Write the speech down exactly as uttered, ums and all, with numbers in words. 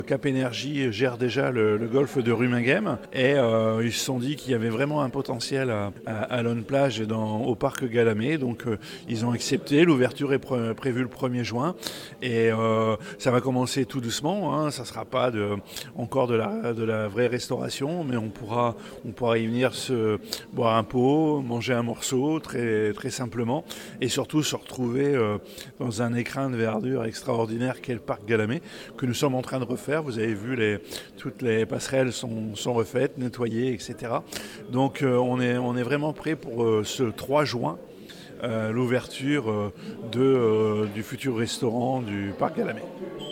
Cap Énergie gère déjà le, le golfe de Rumingham et euh, ils se sont dit qu'il y avait vraiment un potentiel à, à, à Lone Plage et dans, au parc Galamé. Donc euh, ils ont accepté. L'ouverture est pré- prévue le premier juin et euh, ça va commencer tout doucement. Hein. Ça ne sera pas de, encore de la, de la vraie restauration, mais on pourra, on pourra y venir se boire un pot, manger un morceau très, très simplement et surtout se retrouver euh, dans un écrin de verdure extraordinaire qu'est le parc Galamé que nous sommes en train de refaire. Vous avez vu, les, toutes les passerelles sont, sont refaites, nettoyées, et cetera. Donc euh, on, est, on est vraiment prêt pour euh, ce trois juin, euh, l'ouverture euh, de, euh, du futur restaurant du parc Galamé.